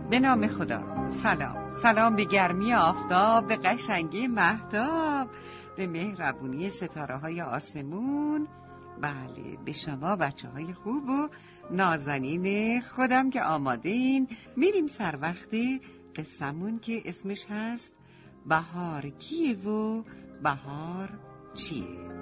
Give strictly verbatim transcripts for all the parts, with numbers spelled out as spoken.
به نام خدا. سلام سلام به گرمی آفتاب، به قشنگی مهتاب، به مهربونی ستاره های آسمون. بله، به شما بچه های خوب و نازنین خودم که آماده این. میریم سر وقت قصمون که اسمش هست بهار کیه و بهار چیه.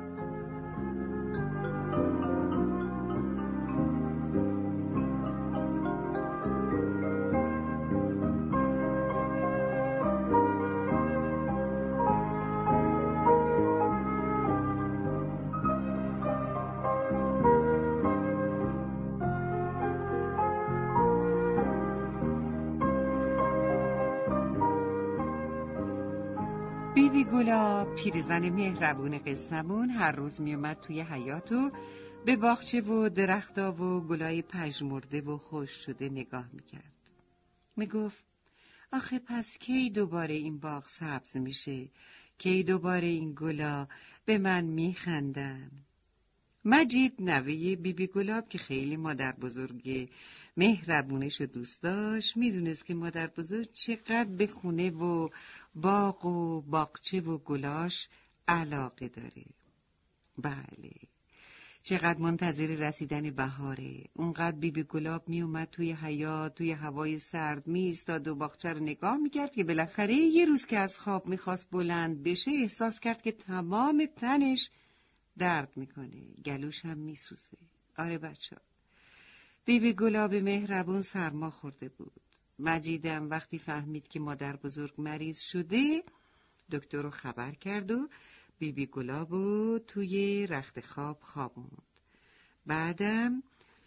بیبی گلاب، پیرزن مهربون قصمون، هر روز می اومد توی حیاط و به باغچه و درختا و گلای پژمرده و خوش شده نگاه میکرد. میگفت آخه پس کی دوباره این باغ سبز میشه؟ کی دوباره این گلا به من میخندن؟ مجید نوه بیبی گلاب که خیلی مادر بزرگ مهربونش رو دوست داشت، میدونست که مادر بزرگ چقدر به خونه و باغ و باغچه و گلاش علاقه داره. بله، چقدر منتظر رسیدن بهاره. اونقدر بیبی گلاب می اومد توی حیاط، توی هوای سرد می ایستاد و باغچه رو نگاه میکرد که بالاخره یه روز که از خواب میخواست بلند بشه، احساس کرد که تمام تنش درد میکنه، گلوش هم میسوزه. آره بچه ها، بیبی گلاب مهربون سرما خورده بود. مجیدم وقتی فهمید که مادر بزرگ مریض شده، دکتر رو خبر کرد و بیبی گلاب رو توی رخت خواب خوابوند. بعدم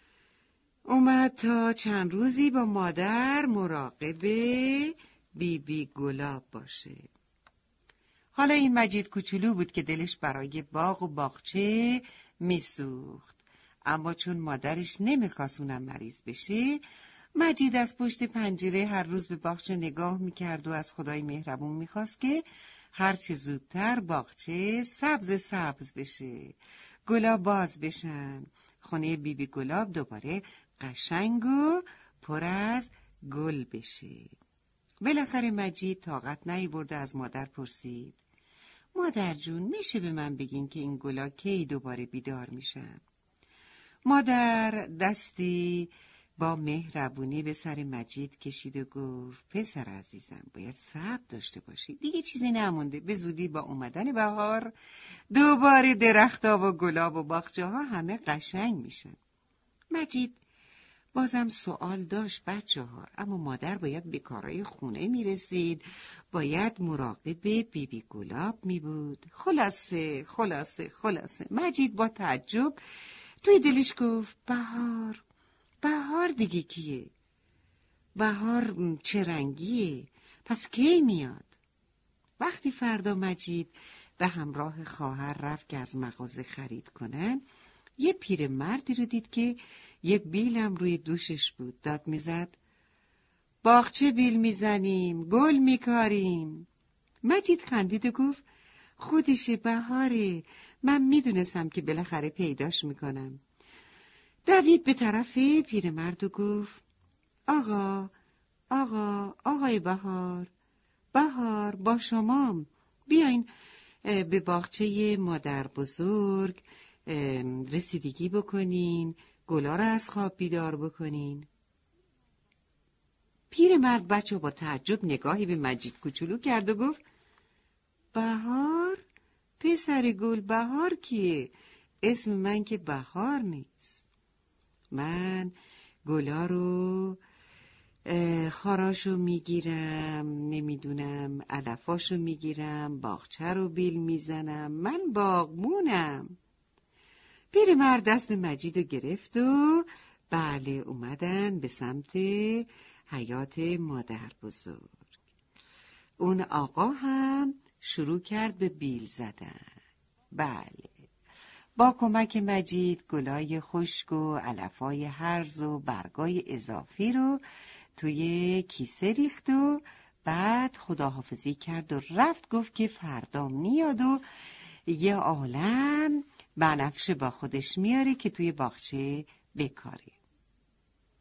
اومد تا چند روزی با مادر مراقب بیبی گلاب باشه. حالا این مجید کوچولو بود که دلش برای باغ و باغچه میسوخت، اما چون مادرش نمیخواست اونم مریض بشه، مجید از پشت پنجره هر روز به باغچه نگاه میکرد و از خدای مهربون میخواست که هرچه زودتر باغچه سبز سبز بشه، گلا باز بشن، خونه بیبی گلاب دوباره قشنگ و پر از گل بشه. بالاخره مجید طاقت نیاورد از مادر پرسید مادر جون، میشه به من بگین که این گلا کی دوباره بیدار میشن؟ مادر دستی با مهربونی به سر مجید کشید و گفت پسر عزیزم، باید صبر داشته باشی، دیگه چیزی نمونده، به زودی با اومدن بهار دوباره درخت‌ها و گلاب و باغچه ها همه قشنگ میشن. مجید بازم سوال داشت بچه ها، اما مادر باید به کارهای خونه میرسید، باید مراقب بیبی گلاب می بود. خلاصه خلاصه خلاصه مجید با تعجب توی دلش گفت بهار، بهار دیگه کیه؟ بهار چه رنگیه؟ پس کی میاد؟ وقتی فردا مجید به همراه خواهر رفت که از مغازه خرید کنن، یه پیر مردی رو دید که یه بیلم روی دوشش بود. داد میزد باغچه بیل میزنیم، گل میکاریم. مجید خندید و گفت خودشه، بهاره، من میدونستم که بالاخره پیداش میکنم. دوید به طرف پیرمرد و گفت آقا آقا آقای بهار، بهار با شمام، بیاین به باغچه مادر بزرگ رسیدگی بکنین، گلا رو از خواب بیدار بکنین. پیرمرد بچه با تعجب نگاهی به مجید کوچولو کرد و گفت بهار؟ پسر گل، بهار کیه؟ اسم من که بهار نیست. من گلا رو خاراشو میگیرم، نمیدونم علفاشو میگیرم، باغچه رو بیل میزنم، من باغبونم. پیرمرد دست مجید رو گرفت و بله اومدن به سمت حیاط مادر بزرگ. اون آقا هم شروع کرد به بیل زدن. بله، با کمک مجید گلای خشک و علفای هرز و برگای اضافی رو توی کیسه ریخت و بعد خداحافظی کرد و رفت. گفت که فردا میاد و یه عالم بنفشه با خودش میاره که توی باغچه بکاره.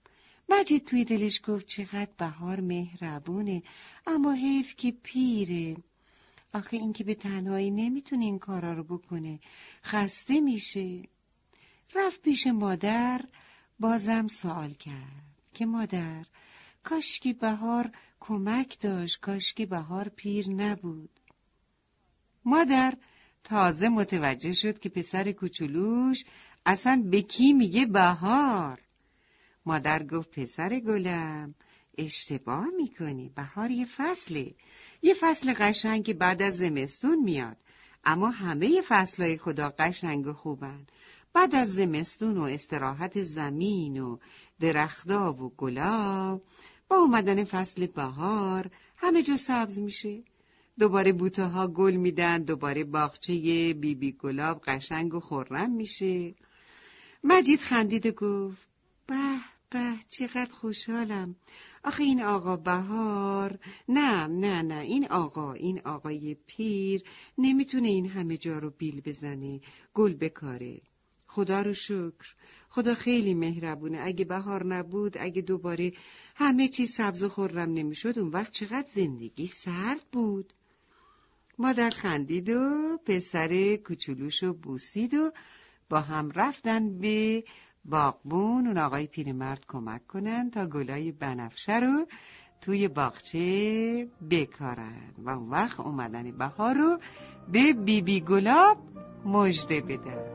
مجید توی دلش گفت چقدر بهار مهربونه، اما حیف که پیره. آخه این که به تنهایی نمیتونه این کارا رو بکنه، خسته میشه. رفت پیش مادر، بازم سوال کرد که مادر، کاشکی بهار کمک داشت، کاشکی بهار پیر نبود. مادر تازه متوجه شد که پسر کوچولوش اصلا به کی میگه بهار. مادر گفت پسر گلم، اشتباه میکنی، بهار یه فصله، یه فصل قشنگ که بعد از زمستون میاد، اما همه فصلهای خدا قشنگ و خوبن. بعد از زمستون و استراحت زمین و درختا و گلا، با اومدن فصل بهار همه جا سبز میشه، دوباره بوته ها گل میدن، دوباره باغچه بی بی گلاب قشنگ و خرم میشه. مجید خندید و گفت به به چقدر خوشحالم. آخه این آقا بهار، نه نه نه این آقا، این آقای پیر نمیتونه این همه جا رو بیل بزنه، گل بکاره. خدا رو شکر، خدا خیلی مهربونه. اگه بهار نبود، اگه دوباره همه چیز سبز و خرم نمیشد، اون وقت چقدر زندگی سرد بود. مادر خندید و پسر کوچولوشو بوسید و با هم رفتن به باغبون اون آقای پیرمرد کمک کنن تا گلای بنفشه رو توی باغچه بکارن و اون وقت اومدن بهار رو به بی بی گلاب مژده بدن.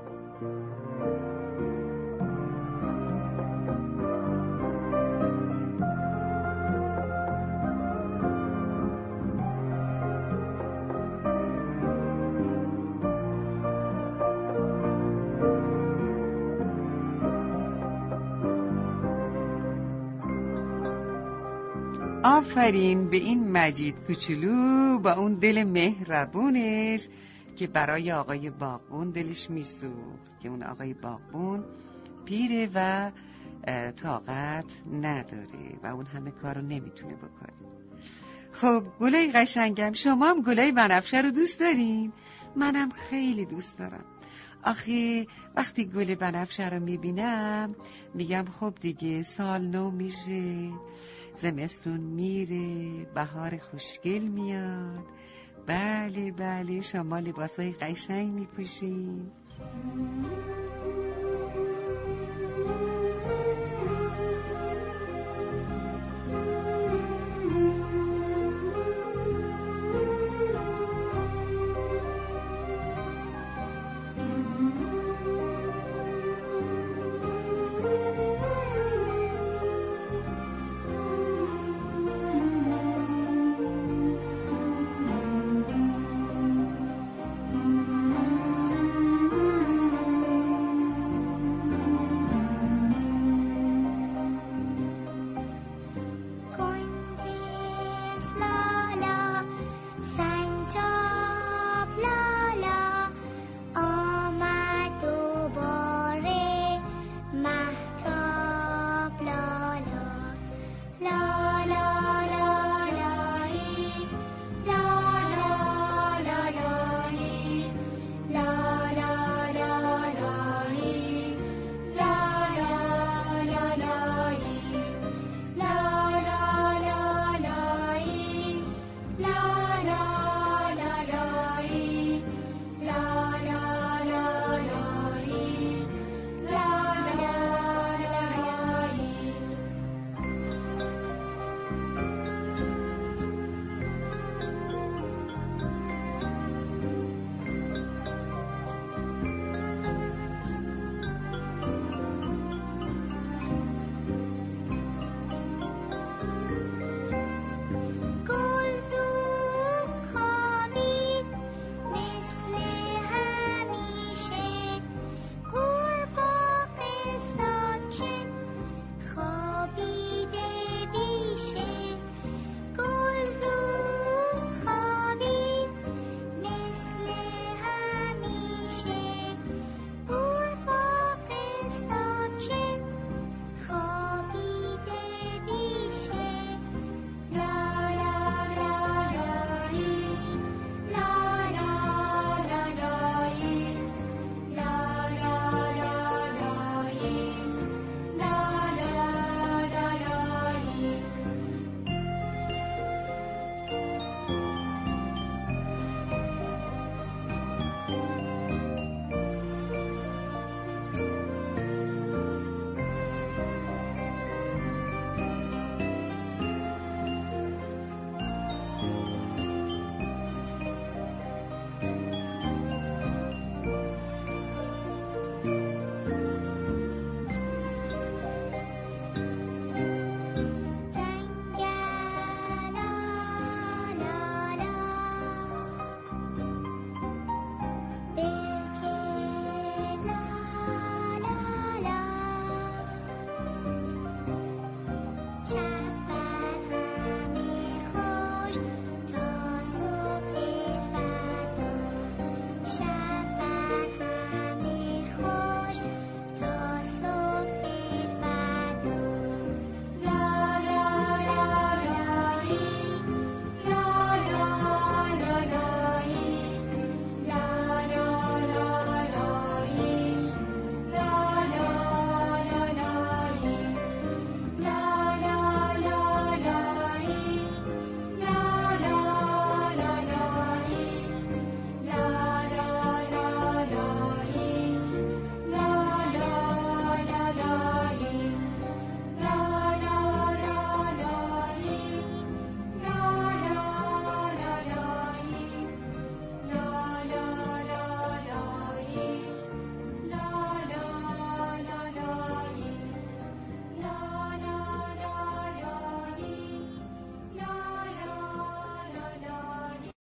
آفرین به این مجید کوچولو با اون دل مهربونش که برای آقای باغبون دلش میسوخت که اون آقای باغبون پیره و طاقت نداره و اون همه کارو نمیتونه بکنه. خب گلای قشنگم، شما هم گلای بنفشه رو دوست دارین؟ منم خیلی دوست دارم. آخه وقتی گل بنفشه رو میبینم میگم خب دیگه سال نو میشه، زمستون میره، بهار خوشگل میاد. بله بله، شما لباسای قشنگ میپوشین.